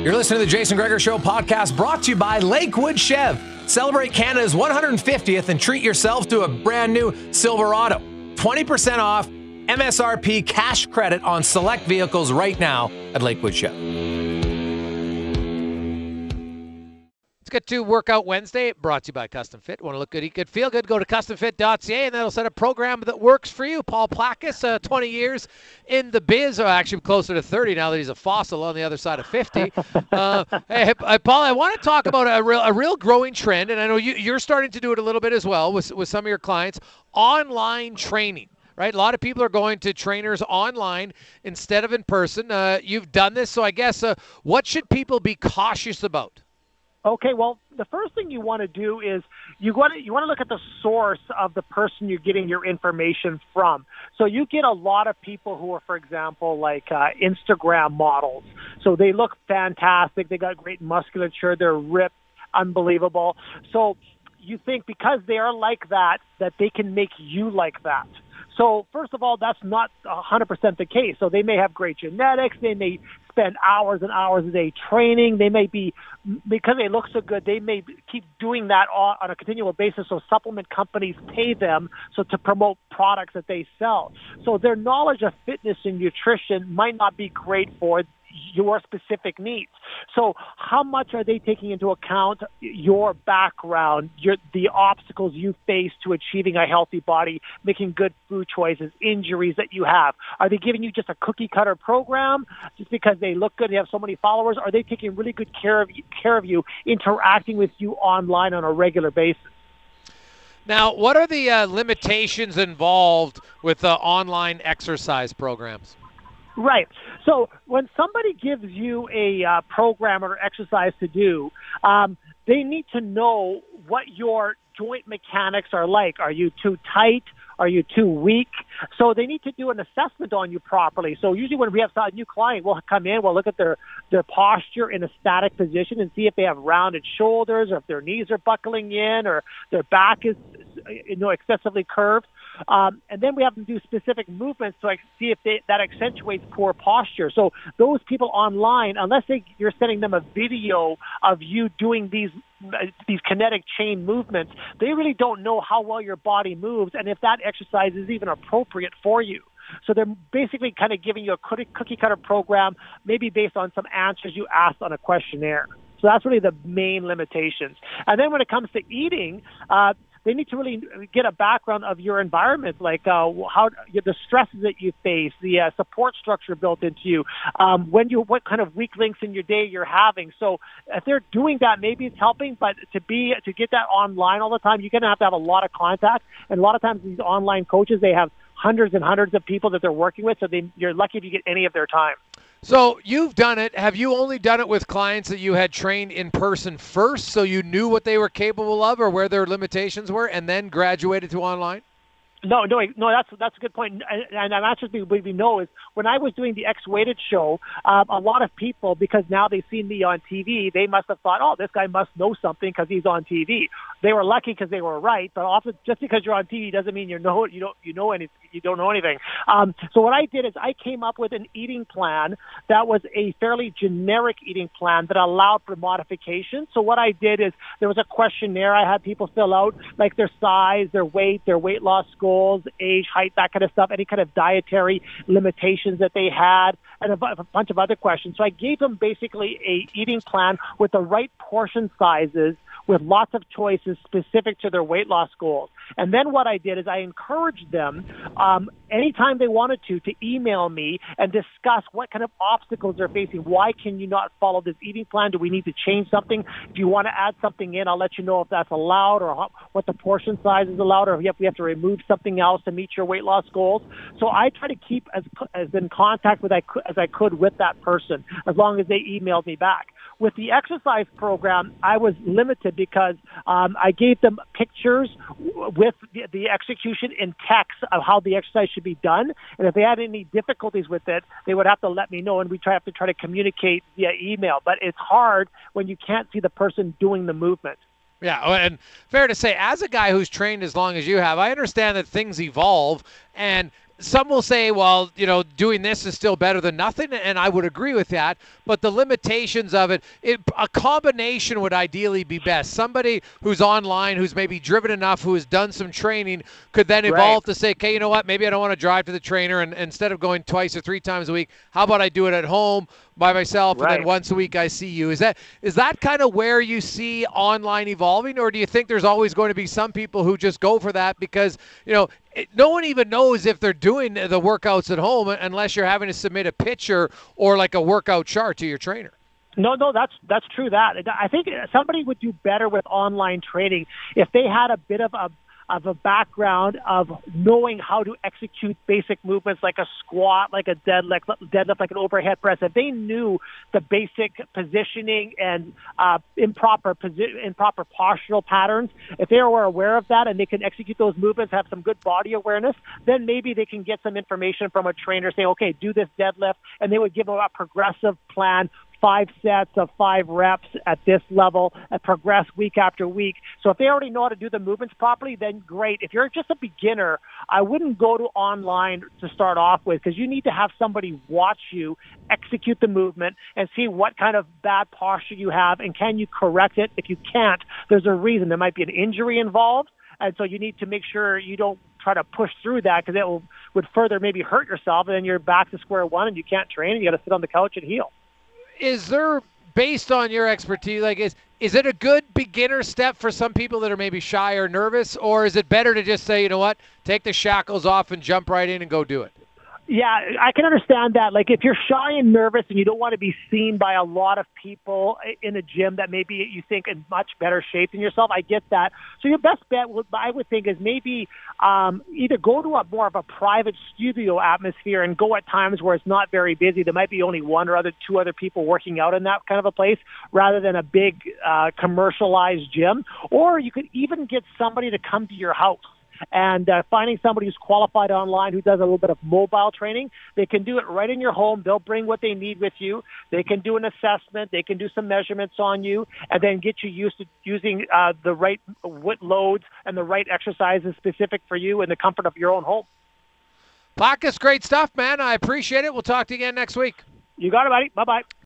You're listening to the Jason Gregor Show podcast, brought to you by Lakewood Chev. Celebrate Canada's 150th and treat yourself to a brand new Silverado. 20% off MSRP cash credit on select vehicles right now at Lakewood Chev. Let's get to Workout Wednesday, brought to you by Custom Fit. Want to look good, eat good, feel good? Go to customfit.ca, and that'll set a program that works for you. Paul Plakis, 20 years in the biz, or actually closer to 30 now that he's a fossil on the other side of 50. Hey, Paul, I want to talk about a real growing trend, and I know you're starting to do it a little bit as well with some of your clients, online training. Right, a lot of people are going to trainers online instead of in person. You've done this, so I guess what should people be cautious about? Okay, well, the first thing you want to do is you want to look at the source of the person you're getting your information from. So you get a lot of people who are, for example, like Instagram models. So they look fantastic. They got great musculature. They're ripped, unbelievable. So you think because they are like that they can make you like that. So first of all, that's not 100% the case. So they may have great genetics. They may spend hours and hours a day training. They may be, because they look so good, they may keep doing that on a continual basis. So supplement companies pay them to promote products that they sell. So their knowledge of fitness and nutrition might not be great for your specific needs. So how much are they taking into account your background, the obstacles you face to achieving a healthy body, making good food choices, injuries that you have? Are they giving you just a cookie cutter program just because they look good, they have so many followers? Are they taking really good care of you, interacting with you online on a regular basis? Now, what are the limitations involved with online exercise programs? Right. So when somebody gives you a program or exercise to do, they need to know what your joint mechanics are like. Are you too tight? Are you too weak? So they need to do an assessment on you properly. So usually when we have a new client, we'll come in, we'll look at their posture in a static position and see if they have rounded shoulders, or if their knees are buckling in, or their back is excessively curved. And then we have them do specific movements to see if that accentuates poor posture. So those people online, unless you're sending them a video of you doing these kinetic chain movements, they really don't know how well your body moves and if that exercise is even appropriate for you. So they're basically kind of giving you a cookie cutter program, maybe based on some answers you asked on a questionnaire. So that's really the main limitations. And then when it comes to eating, they need to really get a background of your environment, like how the stresses that you face, the support structure built into you, what kind of weak links in your day you're having. So if they're doing that, maybe it's helping, but to get that online all the time, you're going to have a lot of contact. And a lot of times these online coaches, they have hundreds and hundreds of people that they're working with, so you're lucky if you get any of their time. So you've done it. Have you only done it with clients that you had trained in person first, so you knew what they were capable of or where their limitations were, and then graduated to online? No, that's a good point. And I'm actually, what we know is when I was doing the X-Weighted show, a lot of people, because now they've seen me on TV, they must have thought, oh, this guy must know something because he's on TV. They were lucky because they were right, but often just because you're on TV doesn't mean you don't know anything. So what I did is I came up with an eating plan that was a fairly generic eating plan that allowed for modification. So what I did is there was a questionnaire I had people fill out, like their size, their weight loss goals, age, height, that kind of stuff, any kind of dietary limitations that they had, and a bunch of other questions. So I gave them basically a eating plan with the right portion sizes, with lots of choices specific to their weight loss goals. And then what I did is I encouraged them, anytime they wanted to email me and discuss what kind of obstacles they're facing. Why can you not follow this eating plan? Do we need to change something? If you want to add something in, I'll let you know if that's allowed, or what the portion size is allowed, or if we have to remove something else to meet your weight loss goals. So I try to keep as in contact as I could with that person, as long as they emailed me back. With the exercise program, I was limited because I gave them pictures with the execution in text of how the exercise should be done. And if they had any difficulties with it, they would have to let me know, and we have to try to communicate via email. But it's hard when you can't see the person doing the movement. Yeah, and fair to say, as a guy who's trained as long as you have, I understand that things evolve, and some will say, well, doing this is still better than nothing, and I would agree with that. But the limitations of it, a combination would ideally be best. Somebody who's online, who's maybe driven enough, who has done some training, could then evolve to say, okay, you know what, maybe I don't want to drive to the trainer, and instead of going twice or 3 times a week, how about I do it at home by myself, and then once a week I see you. Is that kind of where you see online evolving, or do you think there's always going to be some people who just go for that because, no one even knows if they're doing the workouts at home unless you're having to submit a picture or like a workout chart to your trainer? No, that's true. That I think somebody would do better with online training if they had a bit of a background of knowing how to execute basic movements like a squat, like a deadlift, like an overhead press. If they knew the basic positioning and improper postural patterns, if they were aware of that and they can execute those movements, have some good body awareness, then maybe they can get some information from a trainer, say, okay, do this deadlift, and they would give them a progressive plan, 5 sets of 5 reps at this level and progress week after week. So if they already know how to do the movements properly, then great. If you're just a beginner, I wouldn't go to online to start off with, because you need to have somebody watch you execute the movement and see what kind of bad posture you have, and can you correct it. If you can't, there's a reason. There might be an injury involved, and so you need to make sure you don't try to push through that, because it would further maybe hurt yourself, and then you're back to square one and you can't train and you got to sit on the couch and heal. Is there, based on your expertise, is it a good beginner step for some people that are maybe shy or nervous, or is it better to just say, you know what, take the shackles off and jump right in and go do it? Yeah, I can understand that. Like, if you're shy and nervous and you don't want to be seen by a lot of people in a gym that maybe you think in much better shape than yourself, I get that. So your best bet, I would think, is maybe either go to a more of a private studio atmosphere and go at times where it's not very busy. There might be only 1 or 2 other people working out in that kind of a place, rather than a big commercialized gym. Or you could even get somebody to come to your house. And finding somebody who's qualified online who does a little bit of mobile training, they can do it right in your home. They'll bring what they need with you. They can do an assessment. They can do some measurements on you, and then get you used to using the right loads and the right exercises specific for you in the comfort of your own home. Placas, great stuff, man. I appreciate it. We'll talk to you again next week. You got it, buddy. Bye-bye.